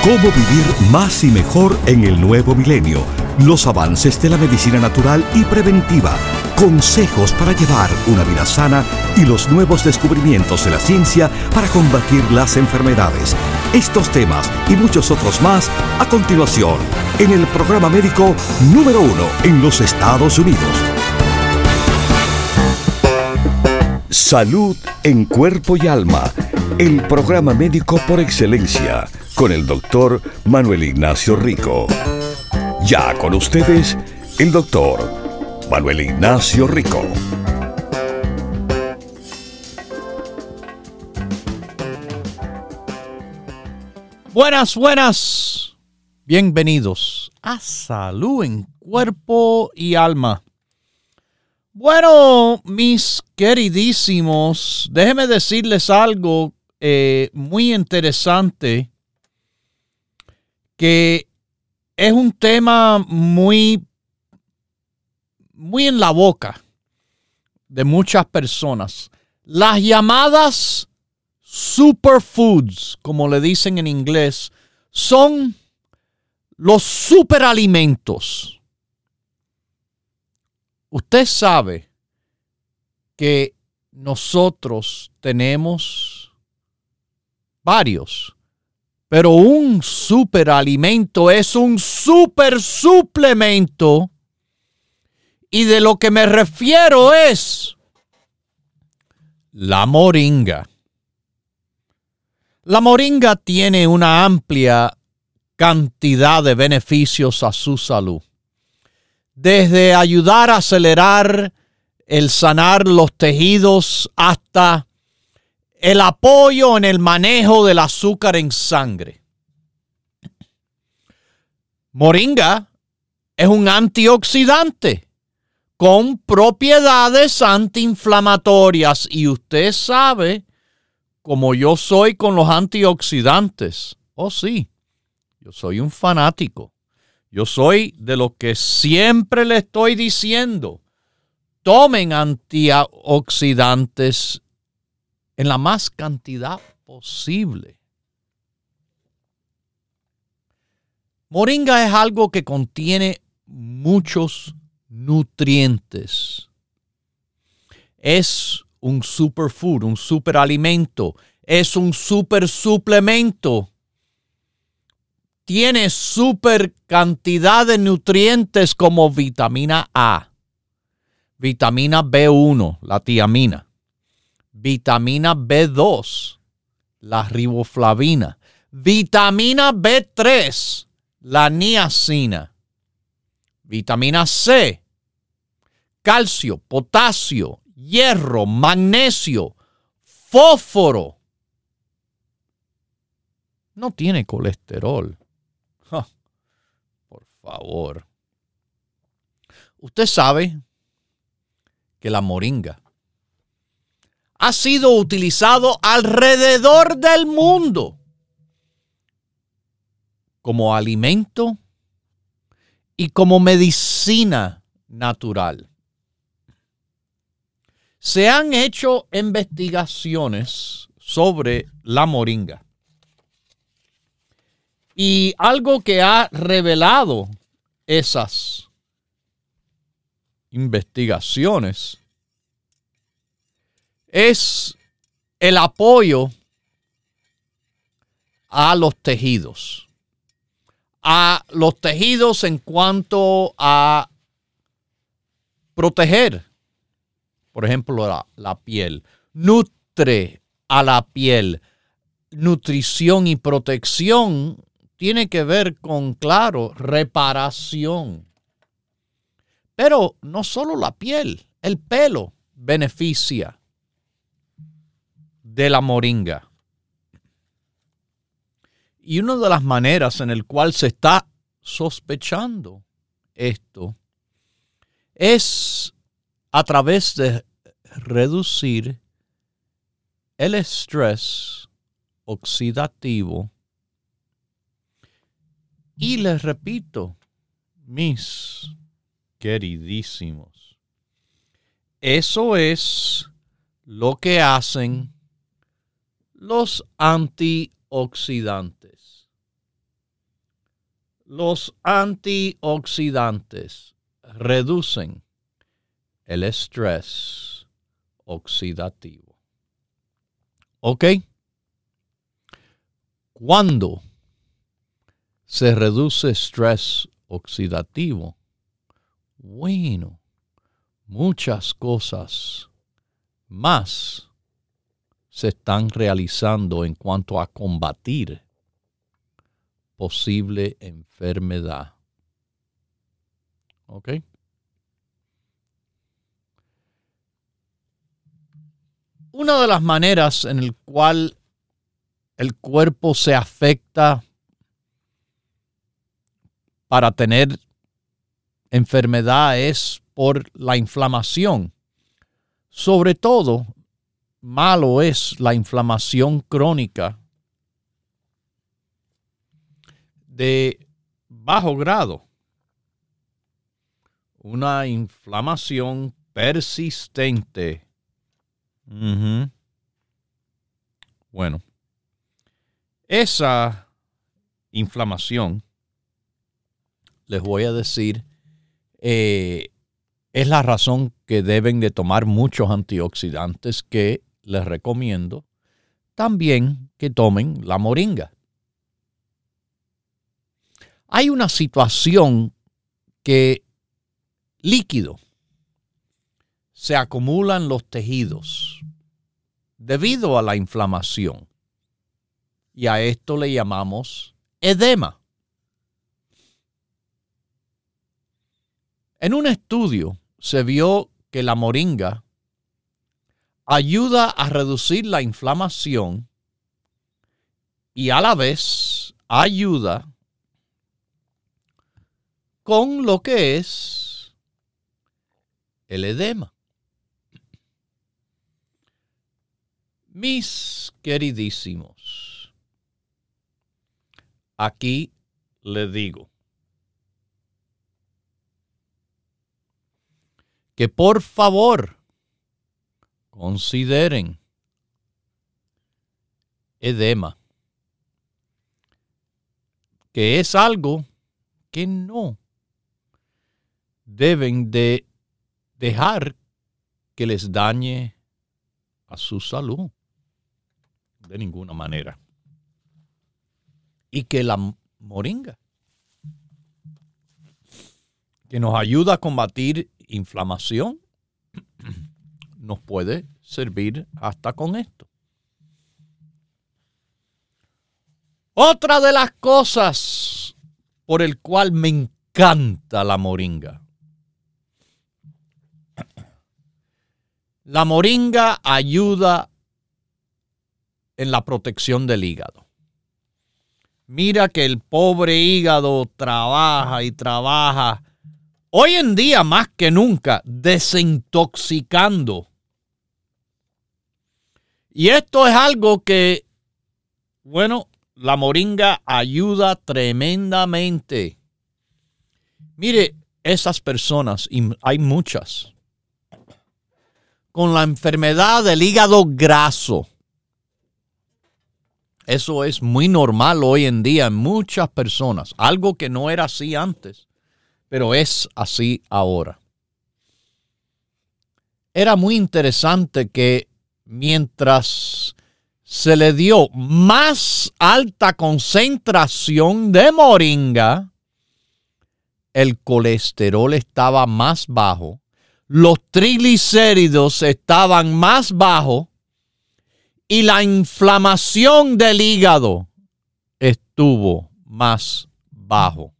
Cómo vivir más y mejor en el nuevo milenio. Los avances de la medicina natural y preventiva. Consejos para llevar una vida sana y los nuevos descubrimientos de la ciencia para combatir las enfermedades. Estos temas y muchos otros más a continuación en el programa médico número 1 en los Estados Unidos. Salud en cuerpo y alma. El programa médico por excelencia con el doctor Manuel Ignacio Rico. Ya con ustedes, el doctor Manuel Ignacio Rico. Buenas. Bienvenidos a Salud en Cuerpo y Alma. Bueno, mis queridísimos, déjenme decirles algo muy interesante, que es un tema muy en la boca de muchas personas. Las llamadas superfoods, como le dicen en inglés, son los superalimentos. Usted sabe que nosotros tenemos varios, pero un superalimento es un supersuplemento. Y de lo que me refiero es la moringa. La moringa tiene una amplia cantidad de beneficios a su salud. Desde ayudar a acelerar el sanar los tejidos hasta el apoyo en el manejo del azúcar en sangre. Moringa es un antioxidante con propiedades antiinflamatorias. Y usted sabe, como yo soy con los antioxidantes. Oh, sí, yo soy un fanático. Yo soy de lo que siempre le estoy diciendo. Tomen antioxidantes en la más cantidad posible. Moringa es algo que contiene muchos nutrientes. Es un superfood, un superalimento. Es un supersuplemento. Tiene super cantidad de nutrientes como vitamina A, vitamina B1, la tiamina, vitamina B2, la riboflavina, vitamina B3, la niacina, vitamina C, calcio, potasio, hierro, magnesio, fósforo. No tiene colesterol. Por favor. Usted sabe que la moringa ha sido utilizado alrededor del mundo como alimento y como medicina natural. Se han hecho investigaciones sobre la moringa. Y algo que ha revelado esas investigaciones es el apoyo a los tejidos. A los tejidos en cuanto a proteger, por ejemplo, la piel. Nutre a la piel. Nutrición y protección tiene que ver con, claro, reparación. Pero no solo la piel, el pelo beneficia de la moringa. Y una de las maneras en el cual se está sospechando esto es a través de reducir el estrés oxidativo. Y les repito, mis queridísimos, eso es lo que hacen los antioxidantes. Los antioxidantes reducen el estrés oxidativo. ¿Ok? ¿Cuándo se reduce estrés oxidativo? Bueno, muchas cosas más se están realizando en cuanto a combatir posible enfermedad. ¿Ok? Una de las maneras en la cual el cuerpo se afecta para tener enfermedad es por la inflamación. Sobre todo, malo es la inflamación crónica de bajo grado. Una inflamación persistente. Bueno, esa inflamación, les voy a decir, es la razón que deben de tomar muchos antioxidantes que les recomiendo. También que tomen la moringa. Hay una situación que líquido se acumulan los tejidos debido a la inflamación. Y a esto le llamamos edema. En un estudio se vio que la moringa ayuda a reducir la inflamación y a la vez ayuda con lo que es el edema. Mis queridísimos, aquí les digo que por favor consideren edema, que es algo que no deben de dejar que les dañe a su salud de ninguna manera. Y que la moringa, que nos ayuda a combatir inflamación, nos puede servir hasta con esto. Otra de las cosas por el cual me encanta la moringa. La moringa ayuda en la protección del hígado. Mira que el pobre hígado trabaja y trabaja, hoy en día más que nunca, desintoxicando. Y esto es algo que, bueno, la moringa ayuda tremendamente. Mire, esas personas, y hay muchas, con la enfermedad del hígado graso. Eso es muy normal hoy en día en muchas personas. Algo que no era así antes, pero es así ahora. Era muy interesante que mientras se le dio más alta concentración de moringa, el colesterol estaba más bajo, los triglicéridos estaban más bajos y la inflamación del hígado estuvo más bajo.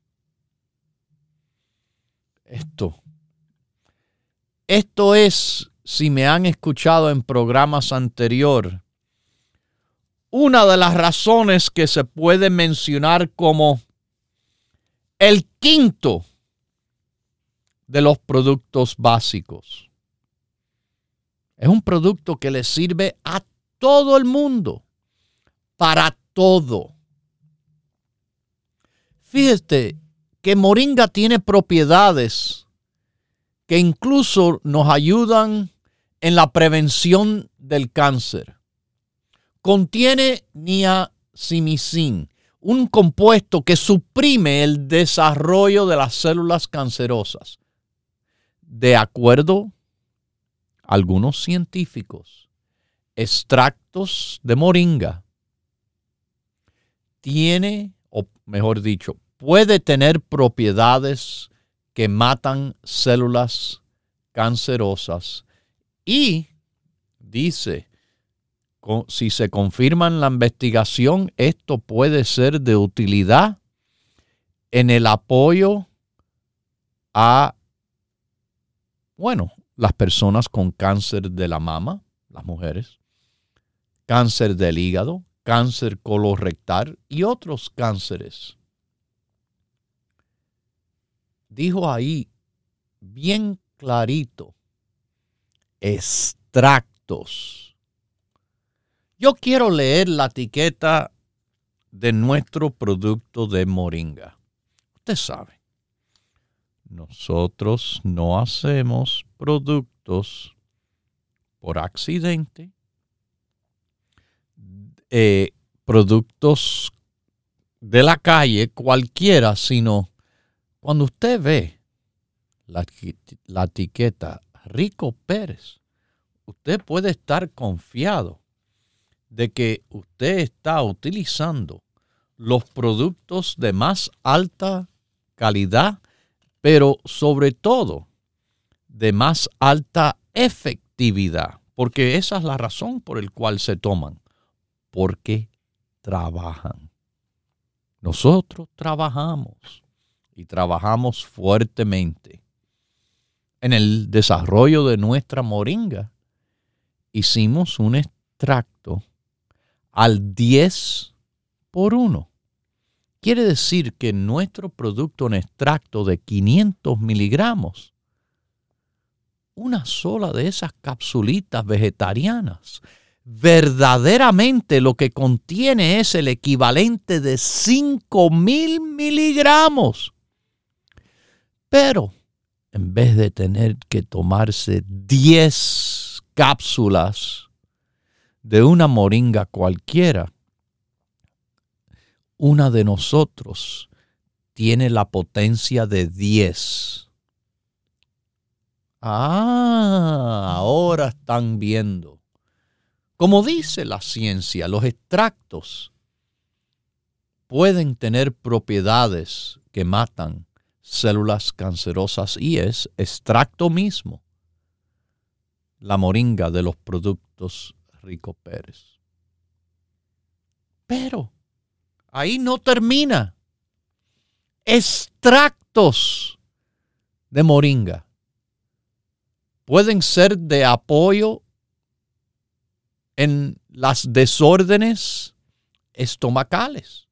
Esto es, si me han escuchado en programas anteriores, una de las razones que se puede mencionar como el quinto de los productos básicos. Es un producto que le sirve a todo el mundo, para todo. Fíjate que moringa tiene propiedades que incluso nos ayudan en la prevención del cáncer. Contiene niacimicina, un compuesto que suprime el desarrollo de las células cancerosas. De acuerdo a algunos científicos, extractos de moringa tiene, o mejor dicho, puede tener propiedades que matan células cancerosas y dice, si se confirma en la investigación, esto puede ser de utilidad en el apoyo a, las personas con cáncer de la mama, las mujeres, cáncer del hígado, cáncer colorectal y otros cánceres. Dijo ahí bien clarito, extractos. Yo quiero leer la etiqueta de nuestro producto de moringa. Usted sabe, nosotros no hacemos productos por accidente, productos de la calle cualquiera, sino cuando usted ve la etiqueta Rico Pérez, usted puede estar confiado de que usted está utilizando los productos de más alta calidad, pero sobre todo de más alta efectividad, porque esa es la razón por la cual se toman, porque trabajan. Nosotros trabajamos y trabajamos fuertemente en el desarrollo de nuestra moringa. Hicimos un extracto al 10:1. Quiere decir que nuestro producto en extracto de 500 miligramos, una sola de esas capsulitas vegetarianas, verdaderamente lo que contiene es el equivalente de 5,000 miligramos. Pero en vez de tener que tomarse 10 cápsulas de una moringa cualquiera, una de nosotros tiene la potencia de 10. Ahora están viendo. Como dice la ciencia, los extractos pueden tener propiedades que matan células cancerosas y es extracto mismo la moringa de los productos Rico Pérez. Pero ahí no termina. Extractos de moringa pueden ser de apoyo en las desórdenes estomacales.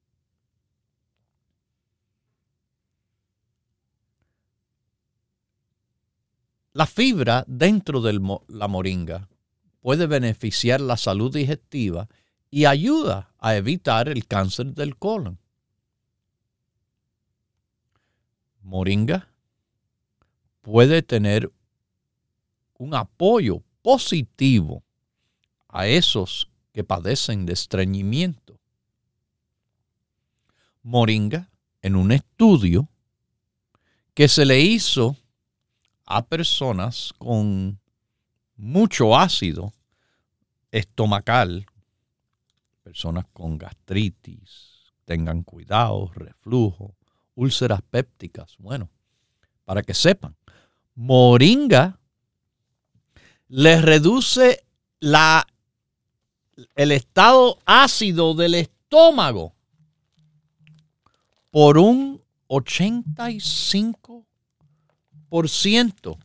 La fibra dentro de la moringa puede beneficiar la salud digestiva y ayuda a evitar el cáncer del colon. Moringa puede tener un apoyo positivo a esos que padecen de estreñimiento. Moringa, en un estudio que se le hizo a personas con mucho ácido estomacal, personas con gastritis, tengan cuidado, reflujo, úlceras pépticas. Bueno, para que sepan, moringa les reduce el estado ácido del estómago por un 85%.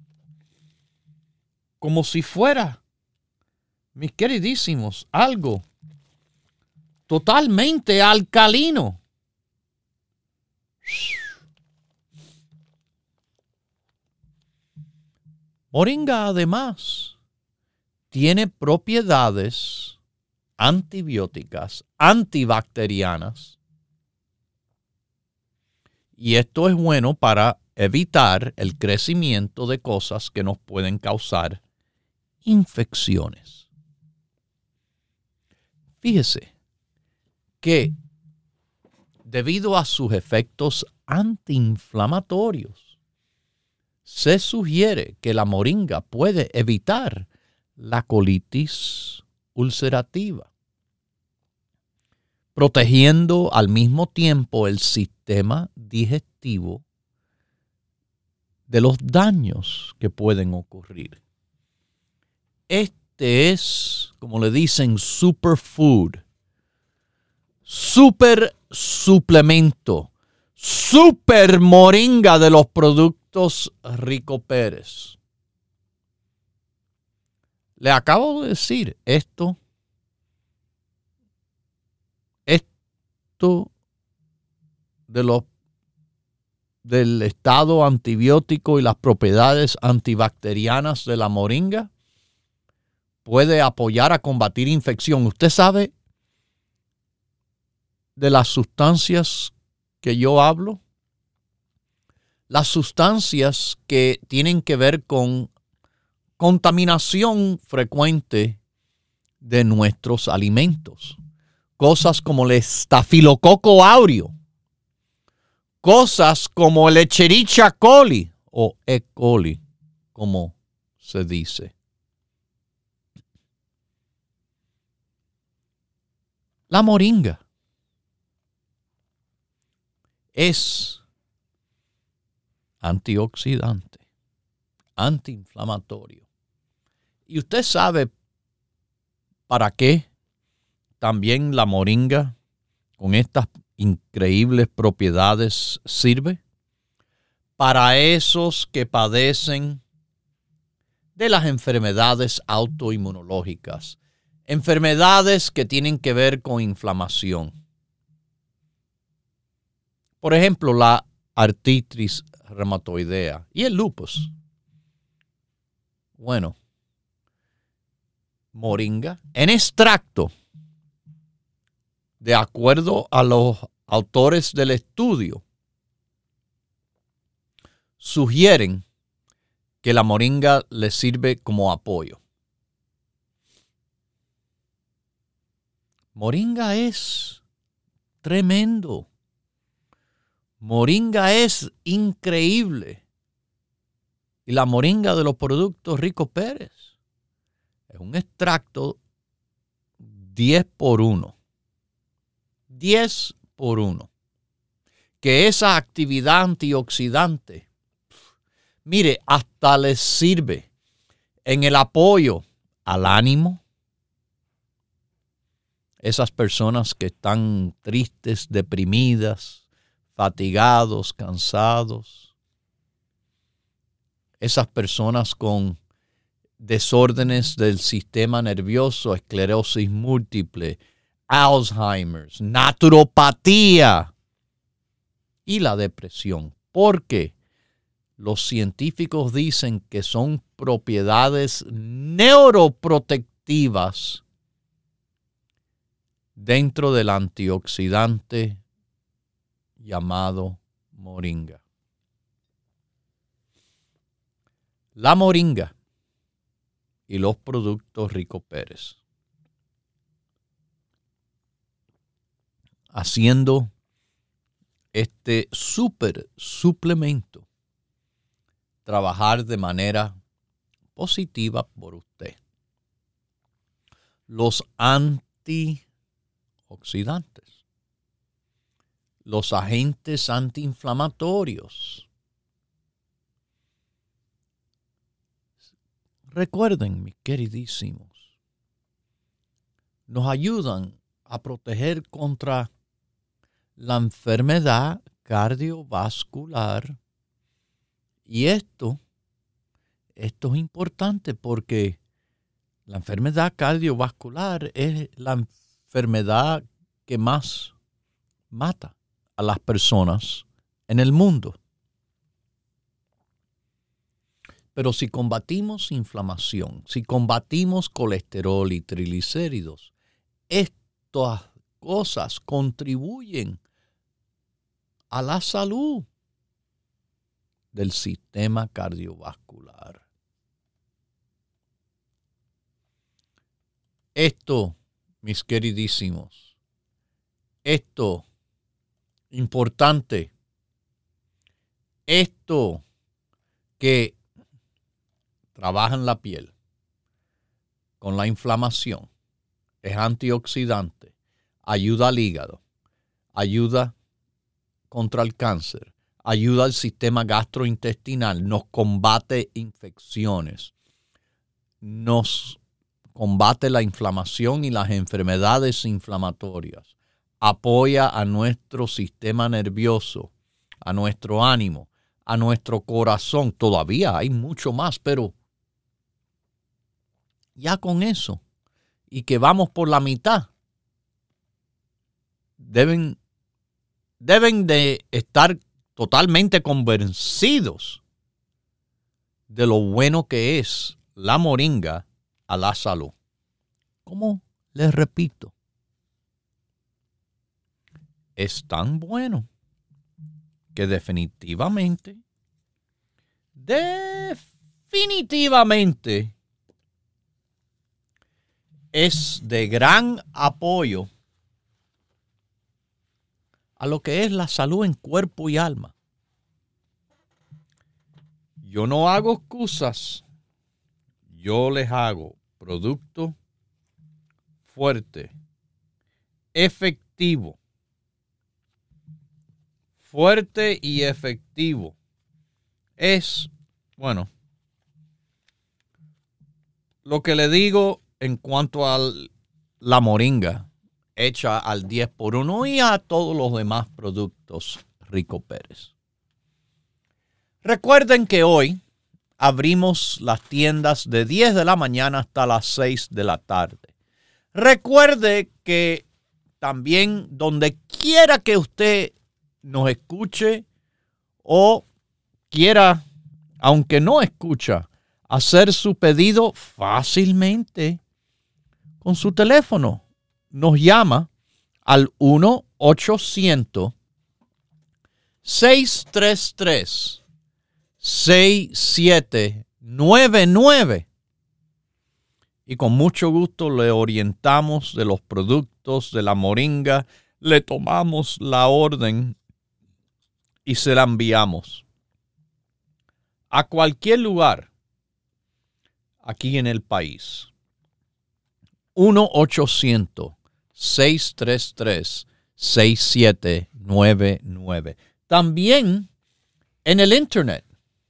Como si fuera, mis queridísimos, algo totalmente alcalino. Moringa además tiene propiedades antibióticas, antibacterianas, y esto es bueno para evitar el crecimiento de cosas que nos pueden causar infecciones. Fíjese que debido a sus efectos antiinflamatorios, se sugiere que la moringa puede evitar la colitis ulcerativa, protegiendo al mismo tiempo el sistema digestivo de los daños que pueden ocurrir. Este es, como le dicen, superfood, super suplemento, super moringa de los productos Rico Pérez. Le acabo de decir esto del estado antibiótico y las propiedades antibacterianas de la moringa puede apoyar a combatir infección. ¿Usted sabe de las sustancias que yo hablo? Las sustancias que tienen que ver con contaminación frecuente de nuestros alimentos. Cosas como el estafilococo áureo, cosas como el Escherichia coli o E. coli, como se dice. La moringa es antioxidante, antiinflamatorio. ¿Y usted sabe para qué también la moringa con estas increíbles propiedades sirve? Para esos que padecen de las enfermedades autoinmunológicas, enfermedades que tienen que ver con inflamación. Por ejemplo, la artritis reumatoidea y el lupus. Bueno, moringa en extracto, de acuerdo a los autores del estudio, sugieren que la moringa le sirve como apoyo. Moringa es tremendo. Moringa es increíble. Y la moringa de los productos Rico Pérez es un extracto 10x1. 10x1. Que esa actividad antioxidante, mire, hasta les sirve en el apoyo al ánimo. Esas personas que están tristes, deprimidas, fatigados, cansados. Esas personas con desórdenes del sistema nervioso, esclerosis múltiple, Alzheimer's, naturopatía y la depresión. Porque los científicos dicen que son propiedades neuroprotectivas dentro del antioxidante llamado moringa. La moringa y los productos Rico Pérez, haciendo este super suplemento trabajar de manera positiva por usted. Los antioxidantes, los agentes antiinflamatorios. Recuerden, mis queridísimos, nos ayudan a proteger contra la enfermedad cardiovascular. Y esto es importante porque la enfermedad cardiovascular es la enfermedad que más mata a las personas en el mundo. Pero si combatimos inflamación, si combatimos colesterol y triglicéridos, estas cosas contribuyen a la salud del sistema cardiovascular. Esto, mis queridísimos, esto importante, esto que trabaja en la piel con la inflamación, es antioxidante, ayuda al hígado, ayuda contra el cáncer, ayuda al sistema gastrointestinal, nos combate infecciones, nos combate la inflamación y las enfermedades inflamatorias, apoya a nuestro sistema nervioso, a nuestro ánimo, a nuestro corazón. Todavía hay mucho más, pero ya con eso, y que vamos por la mitad, deben de estar totalmente convencidos de lo bueno que es la moringa a la salud. Como les repito, es tan bueno que definitivamente es de gran apoyo a lo que es la salud en cuerpo y alma. Yo no hago excusas, yo les hago producto fuerte, efectivo. Fuerte y efectivo. Es, bueno, lo que le digo en cuanto a la moringa hecha al 10x1 y a todos los demás productos Rico Pérez. Recuerden que hoy abrimos las tiendas de 10 de la mañana hasta las 6 de la tarde. Recuerde que también donde quiera que usted nos escuche o quiera, aunque no escucha, hacer su pedido fácilmente con su teléfono. Nos llama al 1-800-633-6799 y con mucho gusto le orientamos de los productos de la moringa, le tomamos la orden y se la enviamos a cualquier lugar aquí en el país. 1-800-633-6799. También en el internet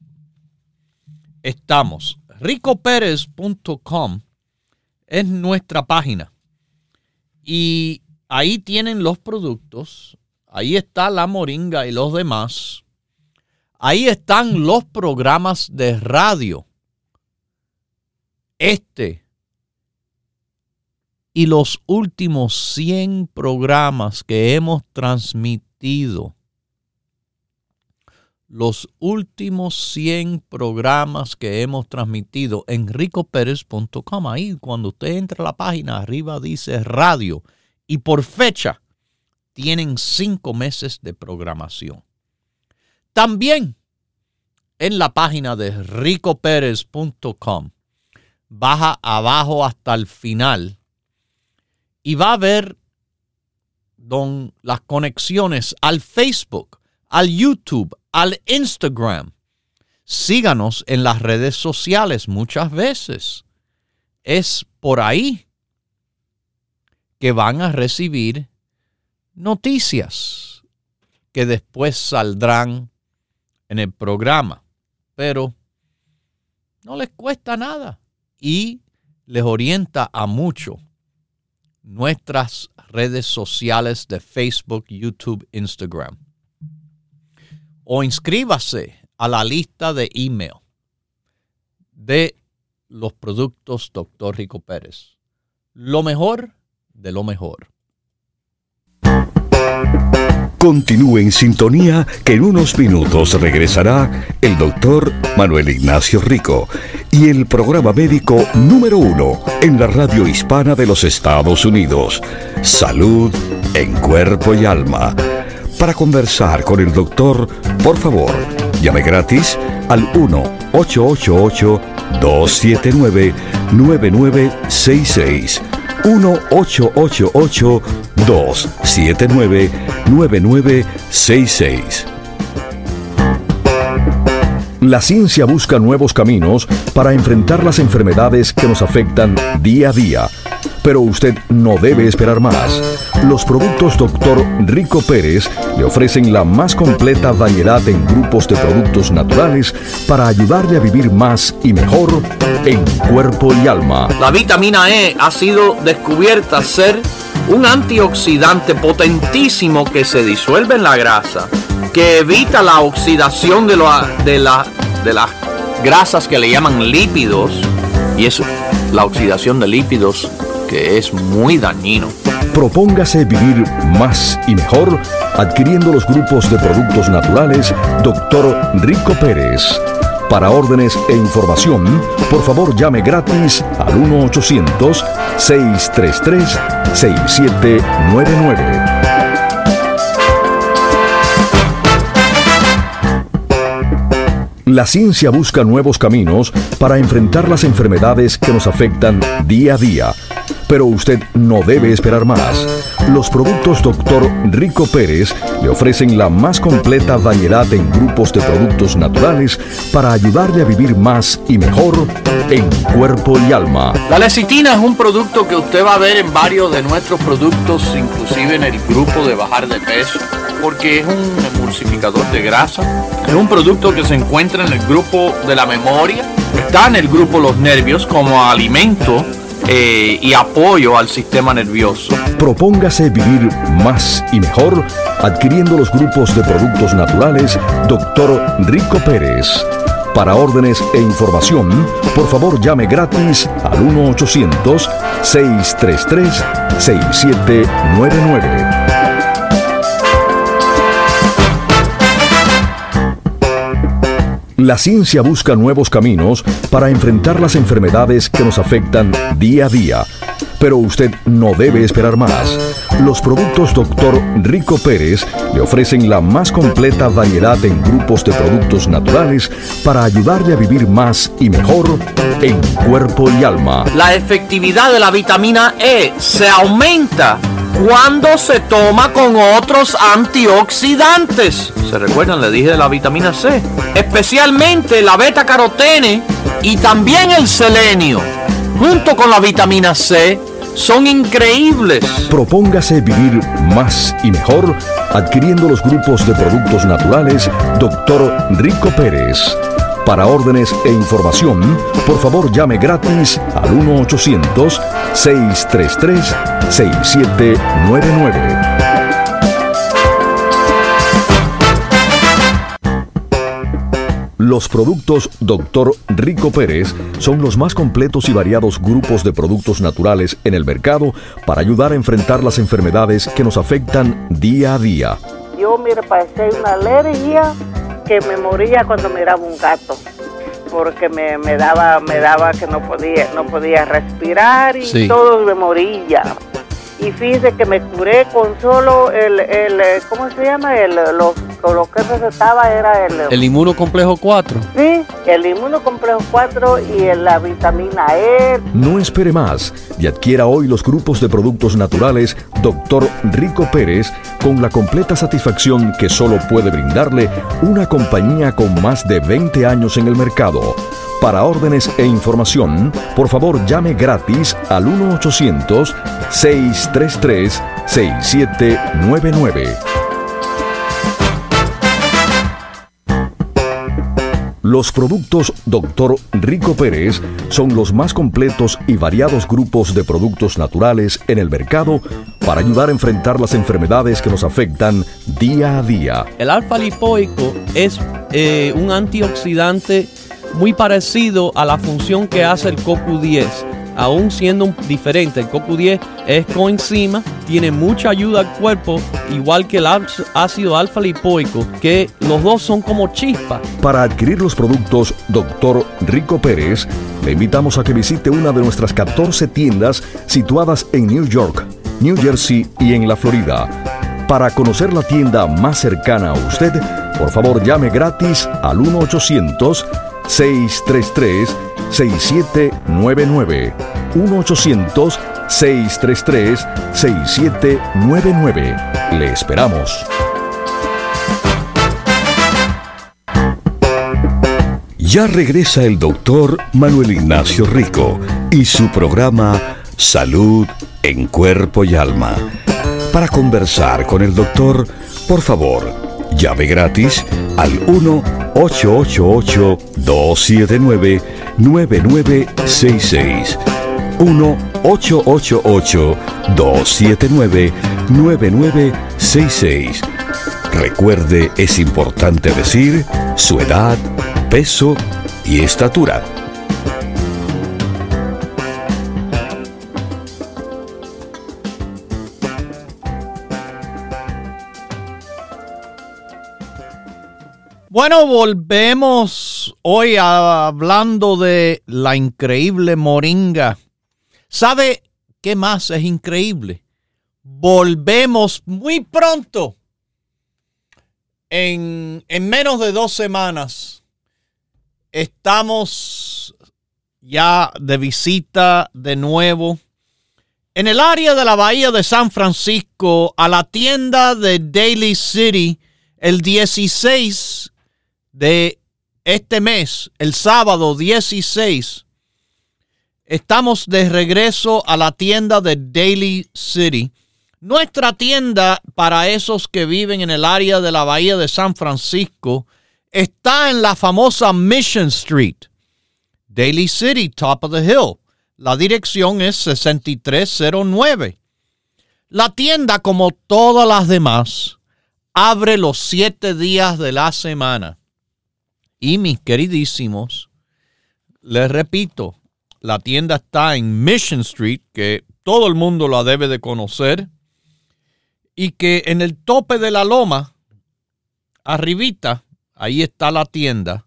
estamos. RicoPérez.com es nuestra página. Y ahí tienen los productos. Ahí está la moringa y los demás. Ahí están los programas de radio. Y los últimos 100 programas que hemos transmitido. Los últimos 100 programas que hemos transmitido en RicoPérez.com. Ahí cuando usted entra a la página, arriba dice radio. Y por fecha tienen 5 meses de programación. También en la página de RicoPérez.com. Baja abajo hasta el final. Y va a ver las conexiones al Facebook, al YouTube, al Instagram. Síganos en las redes sociales muchas veces. Es por ahí que van a recibir noticias que después saldrán en el programa. Pero no les cuesta nada y les orienta a mucho nuestras redes sociales de Facebook, YouTube, Instagram. O inscríbase a la lista de email de los productos Dr. Rico Pérez. Lo mejor de lo mejor. Continúe en sintonía que en unos minutos regresará el doctor Manuel Ignacio Rico y el programa médico número 1 en la radio hispana de los Estados Unidos, Salud en Cuerpo y Alma. Para conversar con el doctor, por favor, llame gratis al 1-888-279-9966. 1-888-279-9966. 66. La ciencia busca nuevos caminos para enfrentar las enfermedades que nos afectan día a día. Pero usted no debe esperar más. Los productos Dr. Rico Pérez le ofrecen la más completa variedad en grupos de productos naturales para ayudarle a vivir más y mejor en cuerpo y alma. La vitamina E ha sido descubierta ser un antioxidante potentísimo que se disuelve en la grasa, que evita la oxidación de las grasas que le llaman lípidos, y eso, la oxidación de lípidos, que es muy dañino. Propóngase vivir más y mejor adquiriendo los grupos de productos naturales Dr. Rico Pérez. Para órdenes e información, por favor llame gratis al 1-800-633-6799. La ciencia busca nuevos caminos para enfrentar las enfermedades que nos afectan día a día. Pero usted no debe esperar más. Los productos Dr. Rico Pérez le ofrecen la más completa variedad en grupos de productos naturales para ayudarle a vivir más y mejor en cuerpo y alma. La lecitina es un producto que usted va a ver en varios de nuestros productos, inclusive en el grupo de bajar de peso, porque es un emulsificador de grasa. Es un producto que se encuentra en el grupo de la memoria, está en el grupo los nervios como alimento y apoyo al sistema nervioso. Propóngase vivir más y mejor adquiriendo los grupos de productos naturales Dr. Rico Pérez. Para órdenes e información, por favor llame gratis al 1-800-633-6799. La ciencia busca nuevos caminos para enfrentar las enfermedades que nos afectan día a día. Pero usted no debe esperar más. Los productos Dr. Rico Pérez le ofrecen la más completa variedad en grupos de productos naturales para ayudarle a vivir más y mejor en cuerpo y alma. La efectividad de la vitamina E se aumenta cuando se toma con otros antioxidantes. ¿Se recuerdan? Le dije de la vitamina C. Especialmente la beta-carotene y también el selenio. Junto con la vitamina C, son increíbles. Propóngase vivir más y mejor adquiriendo los grupos de productos naturales Dr. Rico Pérez. Para órdenes e información, por favor llame gratis al 1-800-633-6799. Los productos Dr. Rico Pérez son los más completos y variados grupos de productos naturales en el mercado para ayudar a enfrentar las enfermedades que nos afectan día a día. Yo, mire, parecía una alergia que me moría cuando miraba un gato, porque me daba que no podía respirar y sí, todo me moría. Y fíjese que me curé con solo ¿cómo se llama? Lo que recetaba era el Inmunocomplejo 4. Sí, el Inmunocomplejo 4 y la vitamina E. No espere más y adquiera hoy los grupos de productos naturales Dr. Rico Pérez con la completa satisfacción que solo puede brindarle una compañía con más de 20 años en el mercado. Para órdenes e información, por favor llame gratis al 1-800-633-6799. Los productos Dr. Rico Pérez son los más completos y variados grupos de productos naturales en el mercado para ayudar a enfrentar las enfermedades que nos afectan día a día. El alfa-lipoico es un antioxidante muy parecido a la función que hace el CoQ10, aún siendo diferente. El CoQ10 es coenzima, tiene mucha ayuda al cuerpo, igual que el ácido alfa-lipoico, que los dos son como chispas. Para adquirir los productos Dr. Rico Pérez, le invitamos a que visite una de nuestras 14 tiendas situadas en New York, New Jersey y en la Florida. Para conocer la tienda más cercana a usted, por favor llame gratis al 1-800-633-6799. 1-800-633-6799. Le esperamos. Ya regresa el doctor Manuel Ignacio Rico y su programa Salud en Cuerpo y Alma. Para conversar con el doctor, por favor, llame gratis al 1-888-279-9966. 1-888-279-9966. Recuerde, es importante decir su edad, peso y estatura. Bueno, volvemos hoy hablando de la increíble moringa. ¿Sabe qué más es increíble? Volvemos muy pronto. En menos de 2 semanas estamos ya de visita de nuevo en el área de la Bahía de San Francisco a la tienda de Daly City el 16 de este mes, el sábado 16. Estamos de regreso a la tienda de Daly City. Nuestra tienda para esos que viven en el área de la Bahía de San Francisco está en la famosa Mission Street, Daly City, Top of the Hill. La dirección es 6309. La tienda, como todas las demás, abre los 7 días de la semana. Y mis queridísimos, les repito, la tienda está en Mission Street, que todo el mundo la debe de conocer, y que en el tope de la loma, arribita, ahí está la tienda,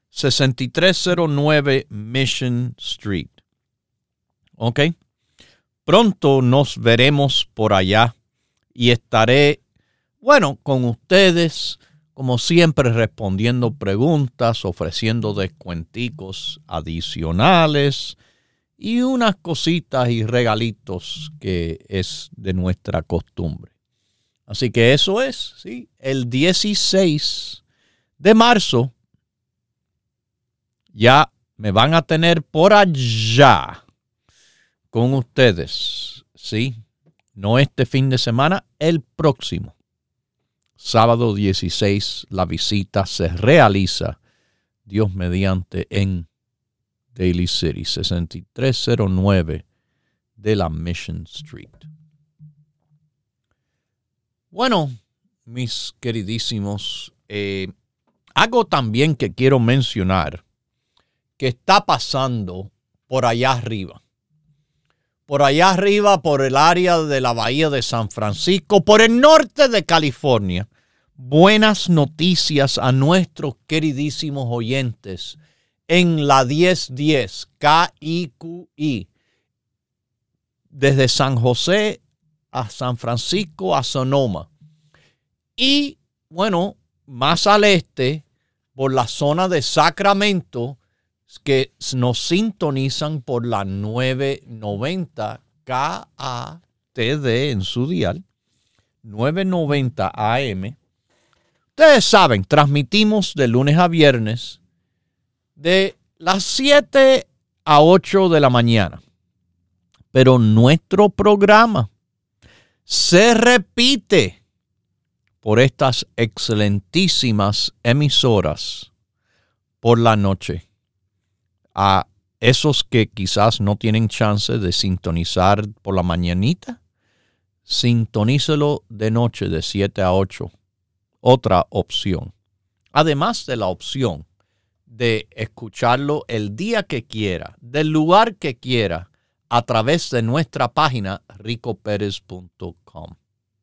6309 Mission Street. ¿Ok? Pronto nos veremos por allá y estaré, con ustedes, como siempre, respondiendo preguntas, ofreciendo descuenticos adicionales y unas cositas y regalitos que es de nuestra costumbre. Así que eso es, ¿sí? El 16 de marzo ya me van a tener por allá con ustedes, ¿sí? No este fin de semana, el próximo. Sábado 16, la visita se realiza, Dios mediante, en Daly City, 6309 de la Mission Street. Bueno, mis queridísimos, algo también que quiero mencionar que está pasando por allá arriba. Por allá arriba, por el área de la Bahía de San Francisco, por el norte de California. Buenas noticias a nuestros queridísimos oyentes en la 1010 KIQI. Desde San José a San Francisco a Sonoma. Y, más al este, por la zona de Sacramento, que nos sintonizan por la 990 KATD en su dial, 990 AM. Ustedes saben, transmitimos de lunes a viernes de las 7 a 8 de la mañana. Pero nuestro programa se repite por estas excelentísimas emisoras por la noche. A esos que quizás no tienen chance de sintonizar por la mañanita, sintonícelo de noche de 7 a 8. Otra opción. Además de la opción de escucharlo el día que quiera, del lugar que quiera, a través de nuestra página ricoperez.com.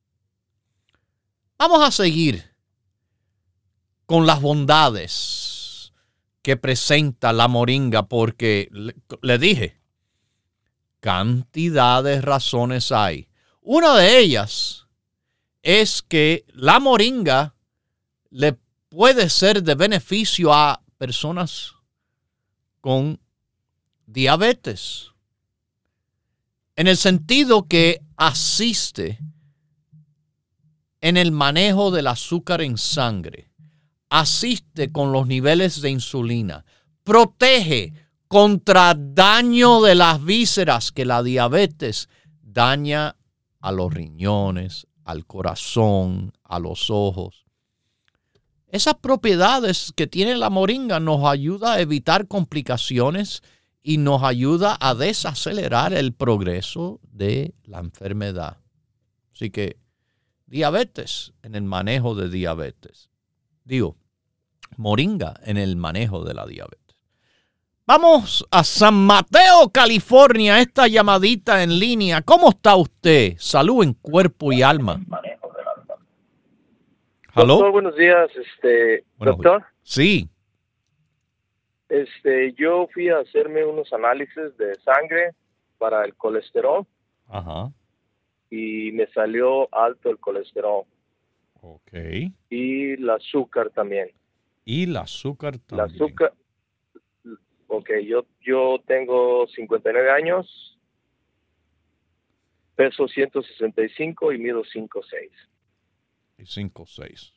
Vamos a seguir con las bondades que presenta la moringa, porque le dije, cantidad de razones hay. Una de ellas es que la moringa le puede ser de beneficio a personas con diabetes, en el sentido que asiste en el manejo del azúcar en sangre, asiste con los niveles de insulina, protege contra daño de las vísceras, que la diabetes daña a los riñones, al corazón, a los ojos. Esas propiedades que tiene la moringa nos ayuda a evitar complicaciones y nos ayuda a desacelerar el progreso de la enfermedad. Así que diabetes en el manejo de diabetes. Moringa en el manejo de la diabetes. Vamos a San Mateo, California, esta llamadita en línea. ¿Cómo está usted? Salud en cuerpo y alma. ¿Aló? Doctor, buenos días. Doctor. Sí. Yo fui a hacerme unos análisis de sangre para el colesterol. Ajá. Y me salió alto el colesterol. Ok. Y el azúcar también. Ok, yo tengo 59 años, peso 165 y mido 5'6". Y 5'6".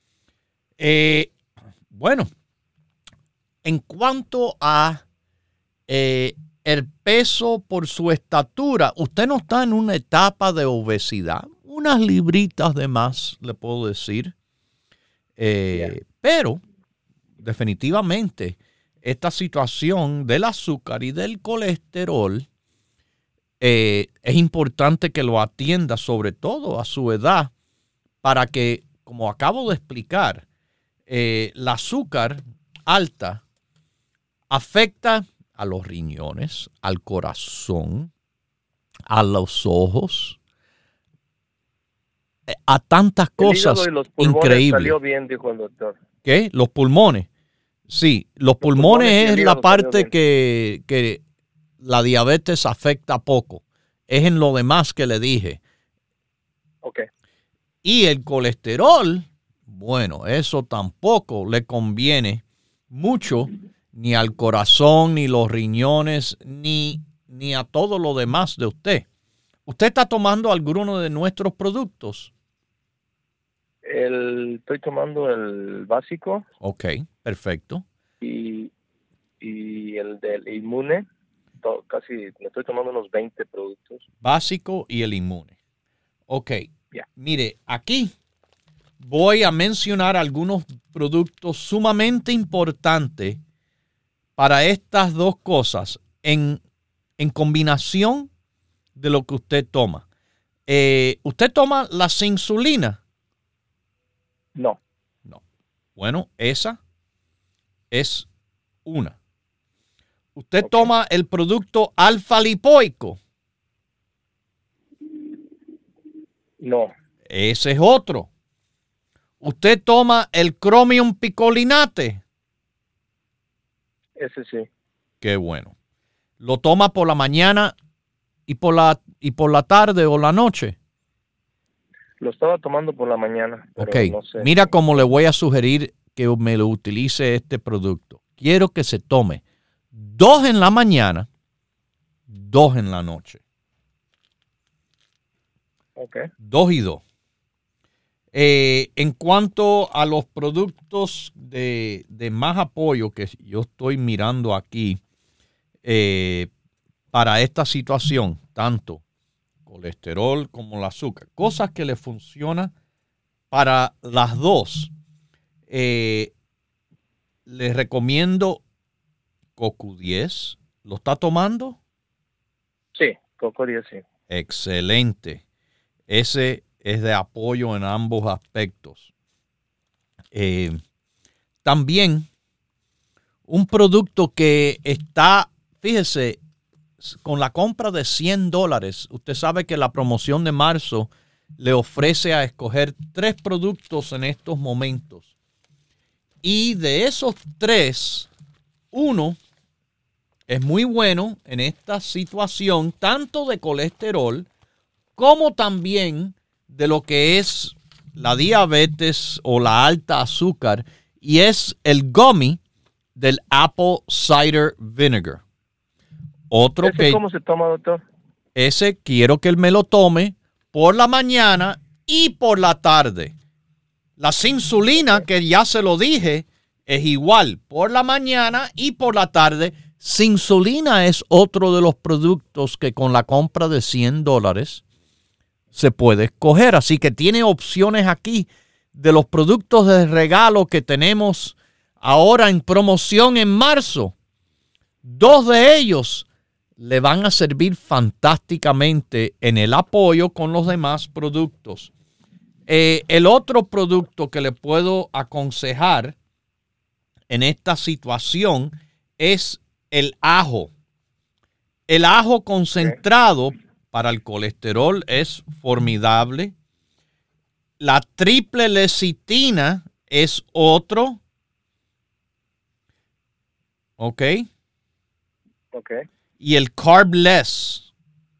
Bueno, en cuanto a el peso por su estatura, usted no está en una etapa de obesidad. Unas libritas de más, le puedo decir. Pero, definitivamente, esta situación del azúcar y del colesterol es importante que lo atienda, sobre todo a su edad, para que, como acabo de explicar, el azúcar alta afecta a los riñones, al corazón, a los ojos, a tantas cosas increíbles. Salió bien, dijo el doctor. ¿Qué? Los pulmones. Sí, los pulmones es la parte que la diabetes afecta poco. Es en lo demás que le dije. Ok. Y el colesterol, bueno, eso tampoco le conviene mucho ni al corazón, ni los riñones, ni a todo lo demás de usted. ¿Usted está tomando alguno de nuestros productos? Estoy tomando el básico. Ok, perfecto. Y el del inmune. Casi me estoy tomando unos 20 productos. Básico y el inmune. Ok. Yeah. Mire, aquí voy a mencionar algunos productos sumamente importantes para estas dos cosas en combinación de lo que usted toma. ¿Usted toma la insulina? No. Bueno, esa es una. ¿Usted toma el producto alfa-lipoico? No. Ese es otro. ¿Usted toma el Chromium picolinate? Ese sí. Qué bueno. ¿Lo toma por la mañana y por la tarde o la noche? Lo estaba tomando por la mañana. Pero Ok. No sé. Mira cómo le voy a sugerir que me lo utilice este producto. Quiero que se tome 2 en la mañana, 2 en la noche. Ok. 2 y 2. En cuanto a los productos de más apoyo que yo estoy mirando aquí para esta situación, tanto colesterol como el azúcar, cosas que le funcionan para las dos, les recomiendo CoQ10. ¿Lo está tomando? Sí, CoQ10 sí. Excelente. Ese es de apoyo en ambos aspectos. También un producto que está, fíjese, con la compra de $100, usted sabe que la promoción de marzo le ofrece a escoger 3 productos en estos momentos. Y de esos 3, uno es muy bueno en esta situación, tanto de colesterol como también de lo que es la diabetes o la alta azúcar, y es el gummy del Apple Cider Vinegar. Otro ¿Ese cómo se toma, doctor? Ese quiero que él me lo tome por la mañana y por la tarde. La insulina, que ya se lo dije, es igual por la mañana y por la tarde. Cinsulina es otro de los productos que con la compra de $100 se puede escoger. Así que tiene opciones aquí de los productos de regalo que tenemos ahora en promoción en marzo. 2 de ellos le van a servir fantásticamente en el apoyo con los demás productos. El otro producto que le puedo aconsejar en esta situación es el ajo. El ajo concentrado para el colesterol es formidable. La triple lecitina es otro. ¿Ok? Ok. Y el carbless.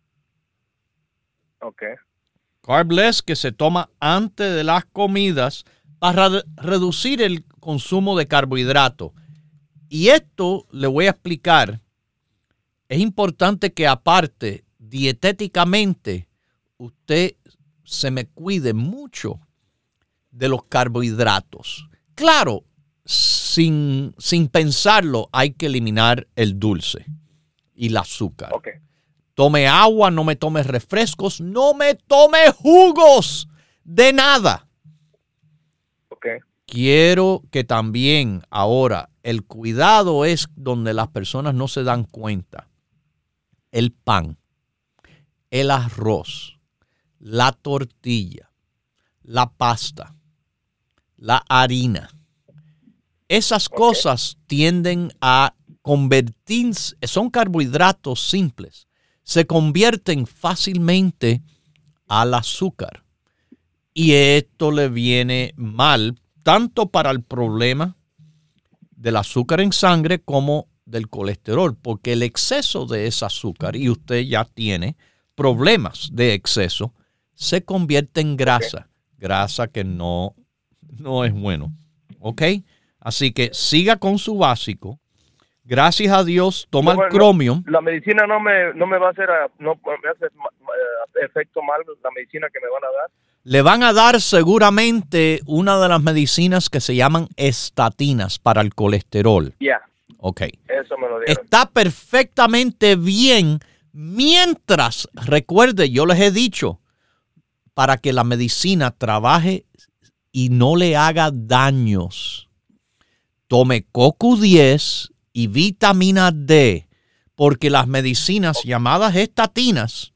Ok. Carbless que se toma antes de las comidas para reducir el consumo de carbohidratos. Y esto le voy a explicar. Es importante que aparte, dietéticamente, usted se me cuide mucho de los carbohidratos. Claro, sin pensarlo, hay que eliminar el dulce y el azúcar. Okay. Tome agua, no me tome refrescos, no me tome jugos de nada. Okay. Quiero que también ahora el cuidado es donde las personas no se dan cuenta. El pan, el arroz, la tortilla, la pasta, la harina. Esas cosas tienden a convertirse, son carbohidratos simples, se convierten fácilmente al azúcar. Y esto le viene mal tanto para el problema del azúcar en sangre como del colesterol, porque el exceso de ese azúcar, y usted ya tiene problemas de exceso, se convierte en grasa, grasa que no es bueno, ¿ok? Así que siga con su básico. Gracias a Dios, toma el Chromium. La medicina no me va a hacer, no me hace efecto mal la medicina que me van a dar. Le van a dar seguramente una de las medicinas que se llaman estatinas para el colesterol. Ya. Ok. Eso me lo dieron. Está perfectamente bien mientras, recuerde, yo les he dicho, para que la medicina trabaje y no le haga daños. Tome CoQ10 y vitamina D, porque las medicinas llamadas estatinas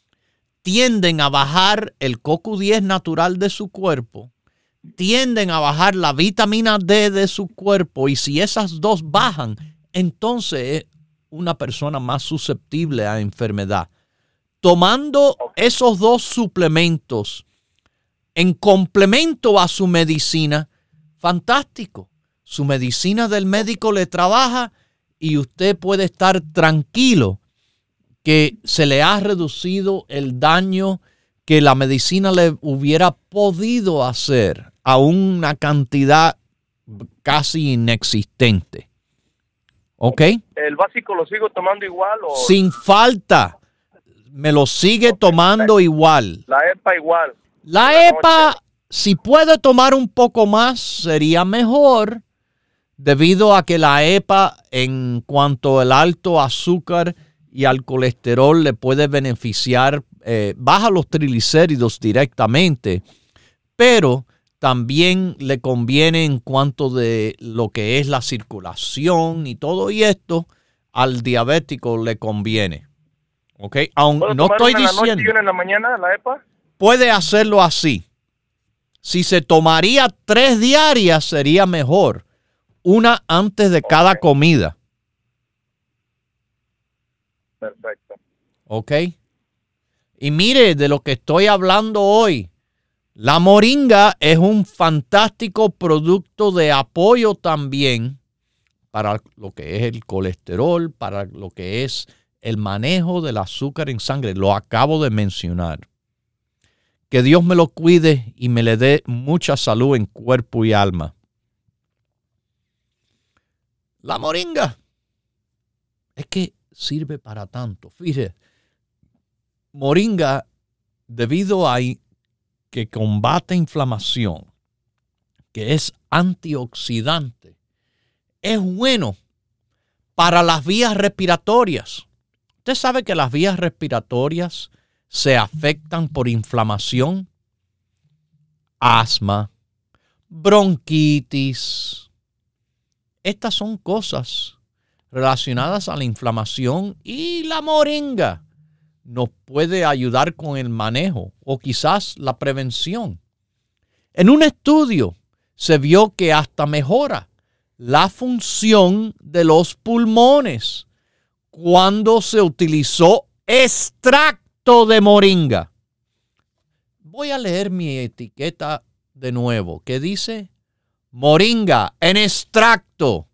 tienden a bajar el CoQ10 natural de su cuerpo, tienden a bajar la vitamina D de su cuerpo, y si esas dos bajan, entonces es una persona más susceptible a enfermedad. Tomando esos dos suplementos en complemento a su medicina, fantástico. Su medicina del médico le trabaja y usted puede estar tranquilo que se le ha reducido el daño que la medicina le hubiera podido hacer a una cantidad casi inexistente. ¿Ok? ¿El básico lo sigo tomando igual? O... Sin falta. Me lo sigue tomando igual. La EPA igual. La EPA, si puede tomar un poco más, sería mejor, debido a que la EPA, en cuanto al alto azúcar y al colesterol, le puede beneficiar, baja los triglicéridos directamente, pero también le conviene en cuanto de lo que es la circulación y todo, y esto al diabético le conviene. ¿Ok? Aún no estoy diciendo. ¿Una en la noche y una en la mañana, la EPA? Puede hacerlo así. Si se tomaría 3 diarias, sería mejor. Una antes de cada comida. Perfecto. ¿Ok? Y mire, de lo que estoy hablando hoy, la moringa es un fantástico producto de apoyo también para lo que es el colesterol, para lo que es el manejo del azúcar en sangre. Lo acabo de mencionar. Que Dios me lo cuide y me le dé mucha salud en cuerpo y alma. La moringa es que sirve para tanto. Fíjese, moringa, debido a que combate inflamación, que es antioxidante, es bueno para las vías respiratorias. Usted sabe que las vías respiratorias se afectan por inflamación, asma, bronquitis. Estas son cosas relacionadas a la inflamación y la moringa nos puede ayudar con el manejo o quizás la prevención. En un estudio se vio que hasta mejora la función de los pulmones cuando se utilizó extracto de moringa. Voy a leer mi etiqueta de nuevo, que dice moringa en extracto,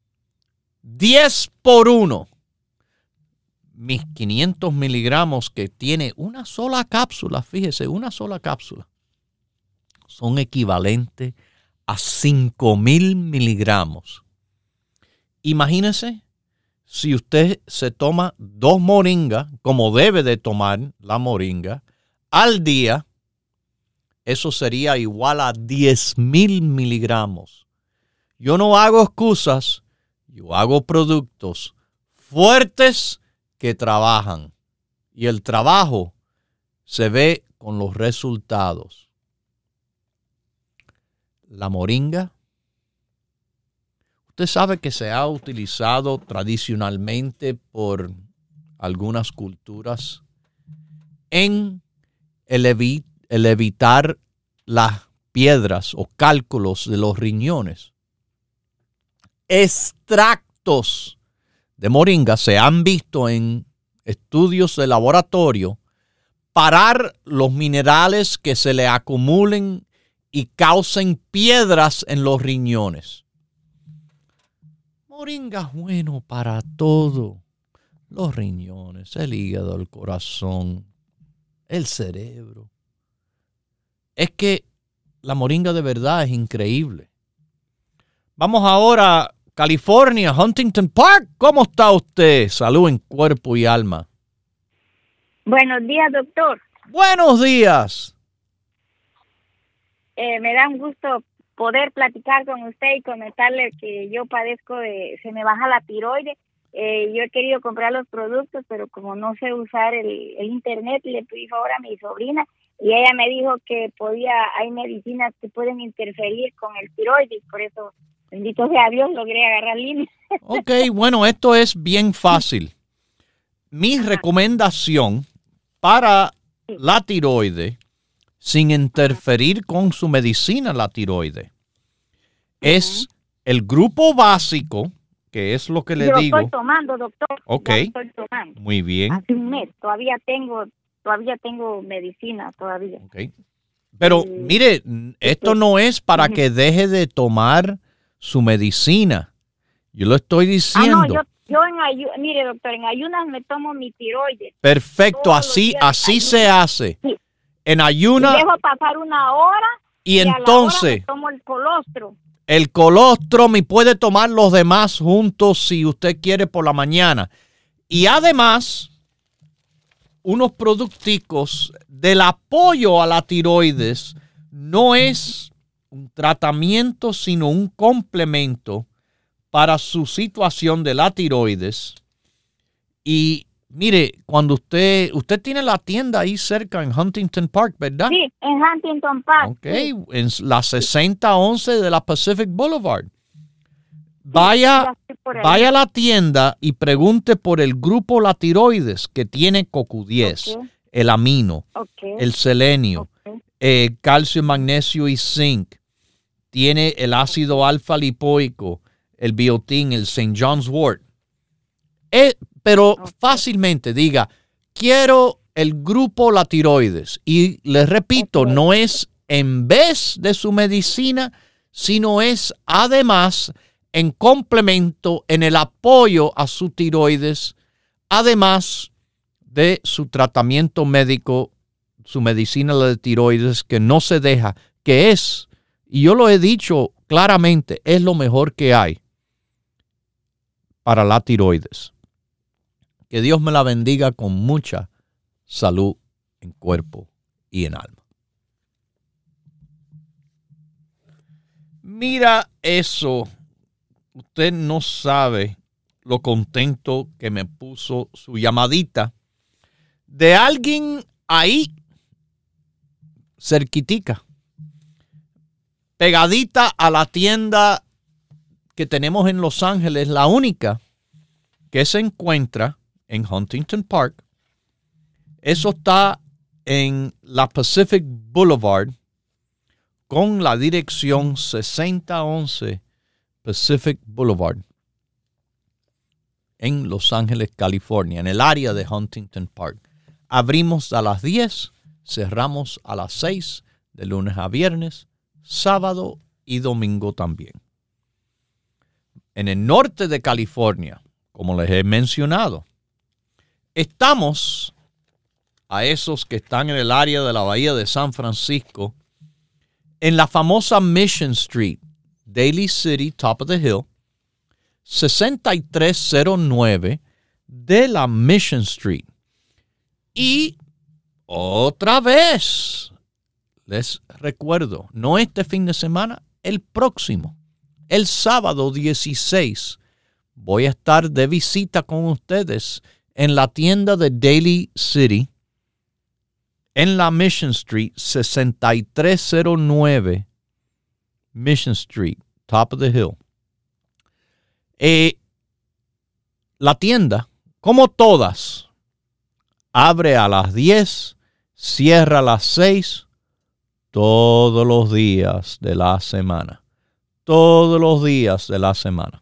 10x1. Mis 500 miligramos que tiene una sola cápsula, fíjese, una sola cápsula, son equivalentes a 5,000 miligramos. Imagínese si usted se toma 2 moringas, como debe de tomar la moringa, al día, eso sería igual a 10,000 miligramos. Yo no hago excusas, yo hago productos fuertes que trabajan. Y el trabajo se ve con los resultados. La moringa, usted sabe que se ha utilizado tradicionalmente por algunas culturas en el evitar las piedras o cálculos de los riñones. Extractos de moringa se han visto en estudios de laboratorio parar los minerales que se le acumulen y causen piedras en los riñones. Moringa es bueno para todo. Los riñones, el hígado, el corazón, el cerebro. Es que la moringa de verdad es increíble. Vamos ahora a California, Huntington Park. ¿Cómo está usted? Salud en cuerpo y alma. Buenos días, doctor. Buenos días. Me da un gusto poder platicar con usted y comentarle que yo padezco se me baja la tiroides. Yo he querido comprar los productos, pero como no sé usar el internet, le pedí favor a mi sobrina y ella me dijo que hay medicinas que pueden interferir con el tiroides, por eso, bendito sea Dios, logré agarrar línea. Ok, bueno, esto es bien fácil. Mi recomendación para la tiroides, sin interferir con su medicina la tiroides, es el grupo básico, que es lo que le digo. Yo estoy tomando, doctor. Ok. Estoy tomando. Muy bien. Hace un mes. Todavía tengo medicina todavía. Ok. Pero mire, esto no es para que deje de tomar su medicina. Yo lo estoy diciendo. No, mire, doctor, en ayunas me tomo mi tiroides. Perfecto, así se hace. Sí. En ayunas. Dejo pasar una hora y entonces a la hora me tomo el colostro. El colostrum y puede tomar los demás juntos si usted quiere por la mañana. Y además, unos producticos del apoyo a la tiroides no es un tratamiento, sino un complemento para su situación de la tiroides. Y mire, cuando usted tiene la tienda ahí cerca en Huntington Park, ¿verdad? Sí, en Huntington Park. Ok, en la 6011 de la Pacific Boulevard. Vaya a la tienda y pregunte por el grupo La Tiroides que tiene CoQ10, el amino, el selenio, calcio, magnesio y zinc. Tiene el ácido alfa lipoico, el biotin, el St. John's wort. Pero fácilmente diga, quiero el grupo La Tiroides. Y les repito, no es en vez de su medicina, sino es además en complemento, en el apoyo a su tiroides, además de su tratamiento médico, su medicina de tiroides, que no se deja, que es, y yo lo he dicho claramente, es lo mejor que hay para la tiroides. Que Dios me la bendiga con mucha salud en cuerpo y en alma. Mira eso. usted no sabe lo contento que me puso su llamadita de alguien ahí cerquitica, pegadita a la tienda que tenemos en Los Ángeles, la única que se encuentra en Huntington Park. Eso está en la Pacific Boulevard con la dirección 6011 Pacific Boulevard en Los Ángeles, California, en el área de Huntington Park. Abrimos a las 10, cerramos a las 6, de lunes a viernes, sábado y domingo también. En el norte de California, como les he mencionado, estamos a esos que están en el área de la Bahía de San Francisco, en la famosa Mission Street, Daly City, Top of the Hill, 6309 de la Mission Street. Y otra vez, les recuerdo, no este fin de semana, el próximo, el sábado 16, voy a estar de visita con ustedes en la tienda de Daly City, en la Mission Street, 6309 Mission Street, Top of the Hill. La tienda, como todas, abre a las 10, cierra a las 6, todos los días de la semana. Todos los días de la semana.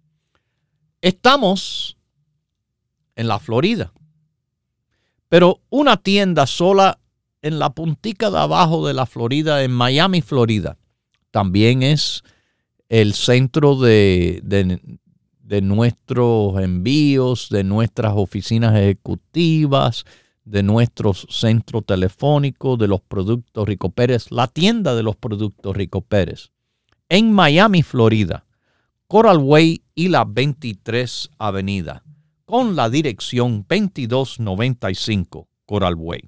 Estamos en la Florida, pero una tienda sola en la puntica de abajo de la Florida, en Miami, Florida, también es el centro de nuestros envíos, de nuestras oficinas ejecutivas, de nuestro centro telefónico, de los productos Rico Pérez, la tienda de los productos Rico Pérez, en Miami, Florida, Coral Way y la 23 Avenida, con la dirección 2295 Coral Way.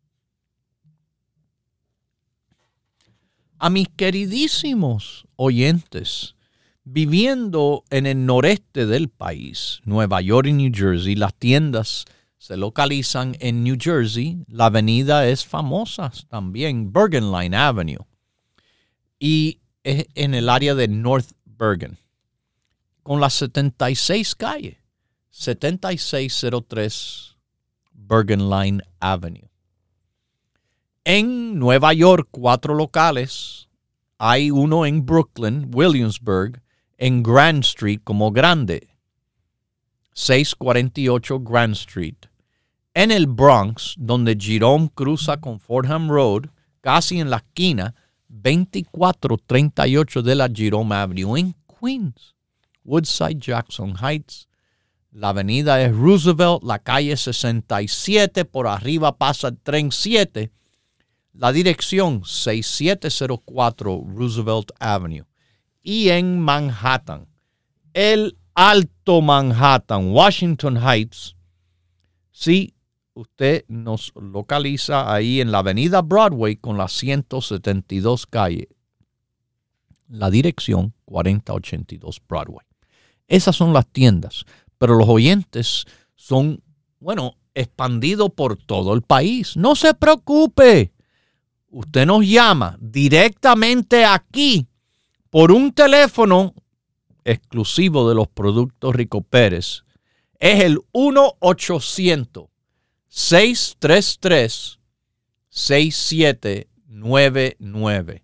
A mis queridísimos oyentes, viviendo en el noreste del país, Nueva York y New Jersey, las tiendas se localizan en New Jersey. La avenida es famosa también, Bergen Line Avenue, y es en el área de North Bergen, con la 76 calle, 7603 Bergen Line Avenue. En Nueva York, 4 locales. Hay uno en Brooklyn, Williamsburg, en Grand Street como grande, 648 Grand Street. En el Bronx, donde Jerome cruza con Fordham Road, casi en la esquina, 2438 de la Jerome Avenue. En Queens, Woodside, Jackson Heights. La avenida es Roosevelt, la calle 67, por arriba pasa el tren 7. La dirección 6704 Roosevelt Avenue. Y en Manhattan, el Alto Manhattan, Washington Heights. Sí, usted nos localiza ahí en la avenida Broadway con la 172 calle. La dirección 4082 Broadway. Esas son las tiendas, pero los oyentes son, expandidos por todo el país. No se preocupe. Usted nos llama directamente aquí por un teléfono exclusivo de los productos Rico Pérez. Es el 1-800-633-6799.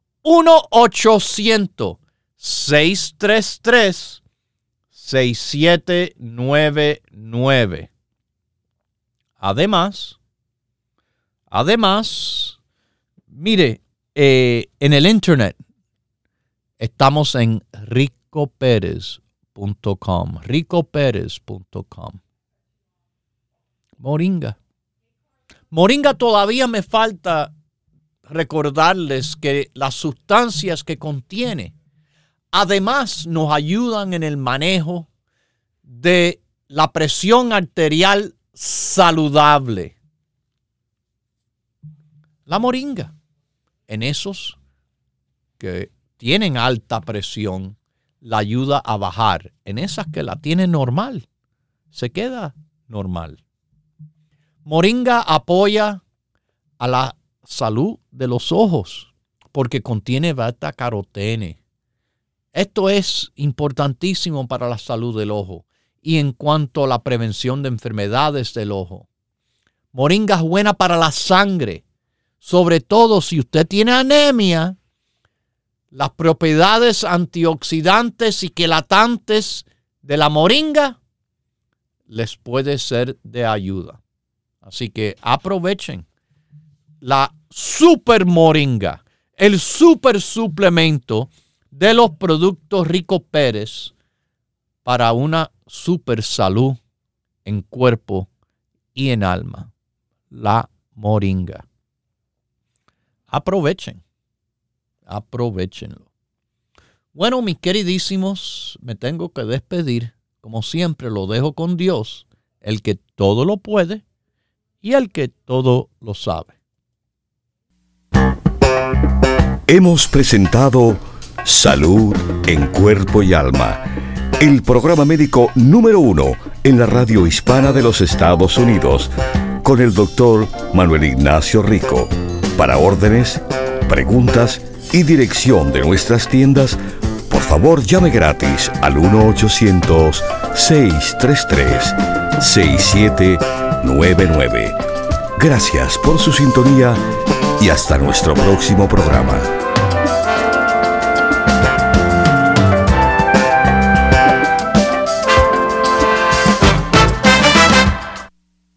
1-800-633-6799. Además, mire, en el internet estamos en ricoperez.com. ricoperez.com. Moringa todavía me falta recordarles que las sustancias que contiene además nos ayudan en el manejo de la presión arterial saludable. La moringa, en esos que tienen alta presión, la ayuda a bajar. En esas que la tiene normal, se queda normal. Moringa apoya a la salud de los ojos porque contiene beta-carotene. Esto es importantísimo para la salud del ojo y en cuanto a la prevención de enfermedades del ojo. Moringa es buena para la sangre, sobre todo si usted tiene anemia. Las propiedades antioxidantes y quelatantes de la moringa les puede ser de ayuda. Así que aprovechen la super moringa, el super suplemento de los productos Rico Pérez para una super salud en cuerpo y en alma. La moringa. Aprovechenlo. Bueno, mis queridísimos, me tengo que despedir. Como siempre, lo dejo con Dios, el que todo lo puede y el que todo lo sabe. Hemos presentado Salud en Cuerpo y Alma, el programa médico número 1 en la radio hispana de los Estados Unidos, con el doctor Manuel Ignacio Rico. Para órdenes, preguntas y dirección de nuestras tiendas, por favor llame gratis al 1-800-633-6799. Gracias por su sintonía y hasta nuestro próximo programa.